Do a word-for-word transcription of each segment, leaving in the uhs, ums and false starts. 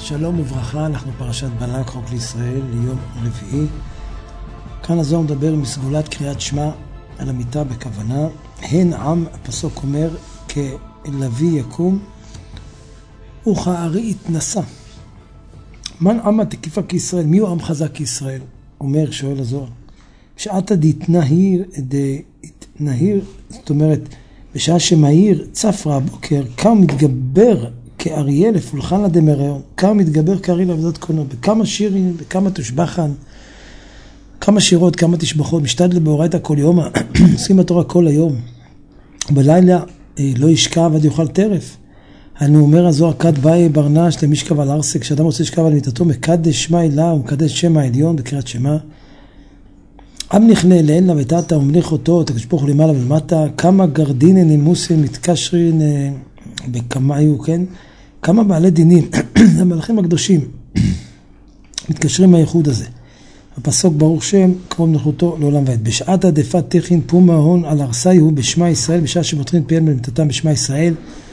שלום וברכה, אנחנו פרשת בלק, חוק לישראל, ליום רביעי. כאן הזוהר מדבר מסגולת קריאת שמע על המיטה בכוונה. הן עם, הפסוק אומר, כלוי יקום וכארי יתנשא. מן עמה תקיפה כישראל, מי הוא עם חזק כישראל? אומר, שואל הזוהר. בשעתא דהתנהיר, דהתנהיר, זאת אומרת, בשעה שמהיר צפרא הבוקר, קם מתגבר כאריה לפולחן דמריון, קם מתגבר כאריה לעבודת קונו, בכמה שירים, בכמה תושבחן, כמה שירות, כמה תשבחות, משתדל באורייתא כל יום, עושים בתורה כל היום. בלילה לא ישכב עד יאכל טרף. אני אומר הזוהר, כד באי ברנש למשכב על ארסק, כשאדם רוצה לשכב על מיטתו, מקדש שמע אלה ומקדש שם העליון בקריאת שמע. עם נכלה לעילה ותתה ומליך אותו, תקשפוך למעלה ולמטה, כמה גרדינן נימוסין מתקשרין בכמה היו, כן? כמה בעלי דינים, המלאכים הקדושים, מתקשרים מהייחוד הזה. הפסוק ברוך שם, כמו מלכותו לעולם ועד. בשעת עדפת תכין פום ההון על ארסי הוא בשמע ישראל, בשעה שמותחין פיהם בלמתתם בשמע ישראל,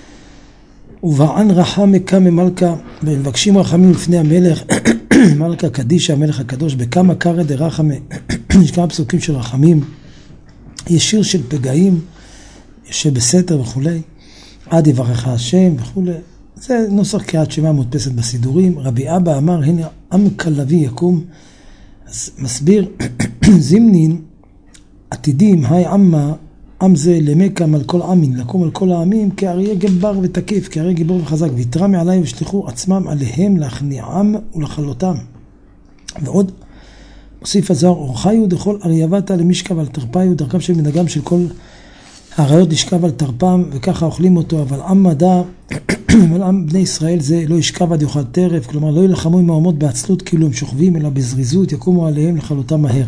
ובען רחם מקם ממלכה, ומבקשים רחמים לפני המלך, מלכה קדישה, המלך הקדוש, בכמה קרא דרחמה, יש כמה פסוקים של רחמים, יש שיר של פגעים, שבסתר וכו', עד יברך השם וכו'. זה נוסח קריאת שמע מודפסת בסידורים. רבי אבא אמר, הנה עם כלוי יקום. אז מסביר, זימנין, עתידים, היי עמה, עם זה למקם על כל עמין, לקום על כל העמים, כאריה גבר ותקיף, כאריה גיבור וחזק, ויתרה מעלי ושליחו עצמם עליהם להכניעם ולחלותם. ועוד, מוסיף הזוהר, אורחיו דכל ארייבתה למשכב על תרפיו, דרכם של מנהגם של כל האריות לשכב על תרפם, וככה אוכלים אותו, אבל עם מדע, אבל עם בני ישראל זה לא ישכב עד יאכל טרף, כלומר לא ילחמו עם האומות בעצלות כאילו הם שוכבים, אלא בזריזות יקומו עליהם לכלותם מהר.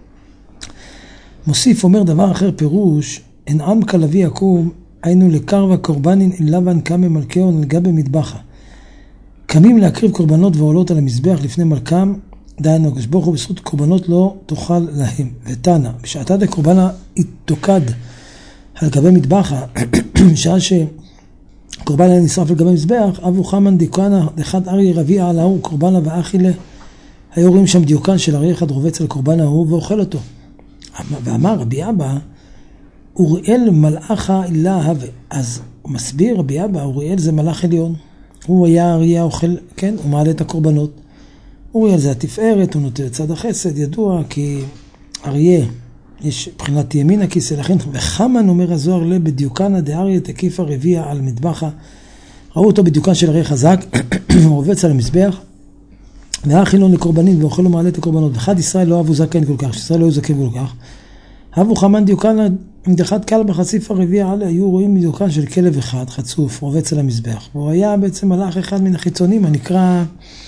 מוסיף אומר דבר אחר פירוש, אין עם כלוי יקום, היינו לקרבה קורבנין אל לבן קם ממלכהו נלגע במטבחה. קמים להקריב קורבנות ועולות על המזבח לפני מלכם, דהיינו הקדוש ברוך הוא בזכות קורבנות לא תאכל להם. ותנא, בשעתה דקורבנה יתוקד על גבי מטבחה, בשעה שקורבן היה נשרף על גבי מזבח, אבו חמן דיוקנה אחד אריה רביע על ההוא קורבנה ואכילה, היו רואים שם דיוקן של אריה אחד רובץ על קורבן ההוא ואוכל אותו. ואמר רבי אבא, אוריאל מלאכה אילה הווה. אז הוא מסביר, רבי אבא, אוריאל זה מלאך עליון. הוא היה אריה אוכל, כן, הוא מעלה את הקורבנות. אוריאל זה התפארת, הוא נוטה לצד החסד, ידוע כי אריה, יש בחינת ימין הכיסא, לכן, וחמן אומר הזוהר לה בדיוקנה דאריה תקיף הרביע על מטבחה. ראו אותו בדיוקן של אריה חזק, הוא רובץ על המזבח, והאכילון לקורבנים ואוכל ומעלה את הקורבנות. וחד ישראל לא אהבו זקן כל כך, שישראל לא היו זקן כל כך. אהבו חמן דיוקן דחת קל בחציף הרביע עליה, היו רואים דיוקן של כלב אחד, חצוף, רובץ על המזבח. והוא היה בעצם מלאך אחד מן החיצונים, הנקרא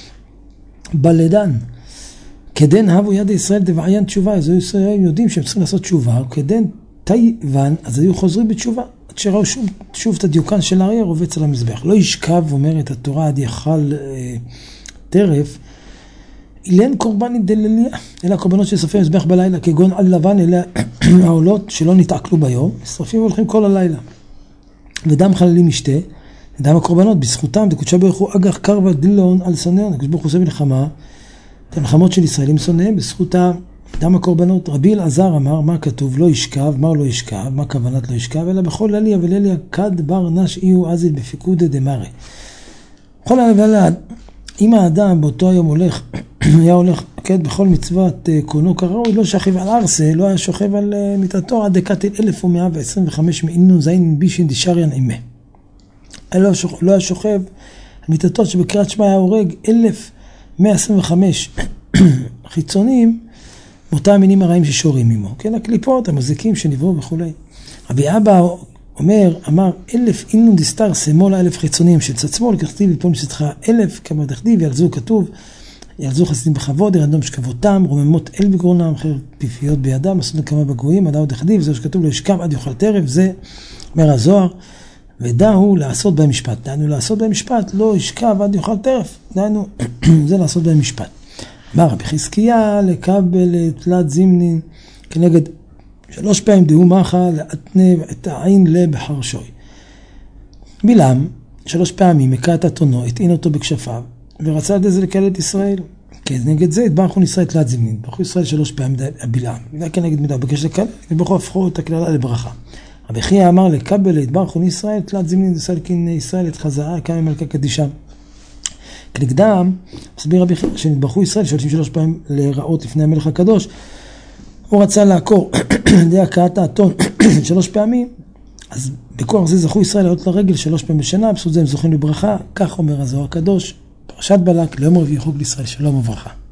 בלדן. כדן אהבו יד ישראל דבעיין תשובה, אז היו ישראלים יודעים שהם צריכים לעשות תשובה, וכדן טייוון, אז היו חוזרים בתשובה, עד שראו שוב, שוב את הדיוקן של האריה רובץ על המזבח. לא ישכב, אומרת התורה, עד יאכל אה, טרף, אילן קורבני דלליה, אלה הקורבנות ששרפים מזבח בלילה, כגון על לבן, אלה העולות שלא נתעכלו ביום, שרפים והולכים כל הלילה. ודם חללים משתה, דם הקורבנות, בזכותם, דקודשה ברוך הוא אגח קרבה דילון על שונאיהם, הקדוש ברוך הוא עושה מלחמה, את המלחמות של ישראלים שונאיהם, בזכותם, דם הקורבנות. רבי אלעזר אמר, מה כתוב? לא ישכב, מה לא ישכב, מה כוונת לא ישכב, אלא בכל לליה ולליה כד בר נש איהו אזיל בפיקוד דמרי. בכל הליה, אם האדם באותו היום הולך, היה הולך, כן, בכל מצוות קונו כראוי, לא שכב על ארסה, לא היה שוכב על מיטתו, עד דקת אלף ומאה ועשרים וחמש מאינו זין בישין דשריין אימה. לא היה שוכב על מיטתו שבקריאת שמע היה הורג אלף מאה ועשרים וחמש חיצונים, מאותם מינים הרעים ששורים עמו. כן, הקליפות, המזיקים שנבראו וכו'. רבי אבא אומר, אמר, אלף אינו דיסטר סמולה אלף חיצונים של צד שמאל, ככתיב ליפול משצחה אלף, כמה דכתיב, ילזו כתוב, ילזו חסידים בכבוד, ירדום שכבותם, רוממות אל בגרונם, חרב פיפיות בידם, עשו לכמה בגויים, עד עוד דכתיב, זה שכתוב, לא ישכב עד יאכל טרף, זה אומר הזוהר, ודאו לעשות בהם משפט. דהיינו לעשות בהם משפט, לא ישכב עד יאכל טרף, דהיינו, זה לעשות בהם משפט. אמר רבי חזקיה לקבל תלת זימנין, כנגד שלוש פעמים דהו מחה להתנב את העין לבחרשוי. בלעם, שלוש פעמים מקע את אתונו, הטעין אותו בכשפיו, ורצה על זה לקהל את ישראל. כן, נגד זה התברכו ישראל תלת זמנין. התברכו ישראל שלוש פעמים הבלעם. וכן נגד מידה, בקש לקבל, התברכו הפכו את הכללה לברכה. רבי חייא אמר לקבל התברכו ישראל תלת זמנין, וסלקין ישראל את חזרה, כמה מלכה קדישה. כנגדם, מסביר רבי חייא, שנתברכו ישראל שולשים שלוש פעמים להיראות לפני המלך הקדוש. הוא רצה לעקור לידי הקעת האתון שלוש פעמים, אז בכוח זה זכו ישראל לעלות לרגל שלוש פעמים בשנה, בסוד זה הם זוכים לברכה, כך אומר הזוהר הקדוש, פרשת בלק, ליום רביעי חוג לישראל, שלום וברכה.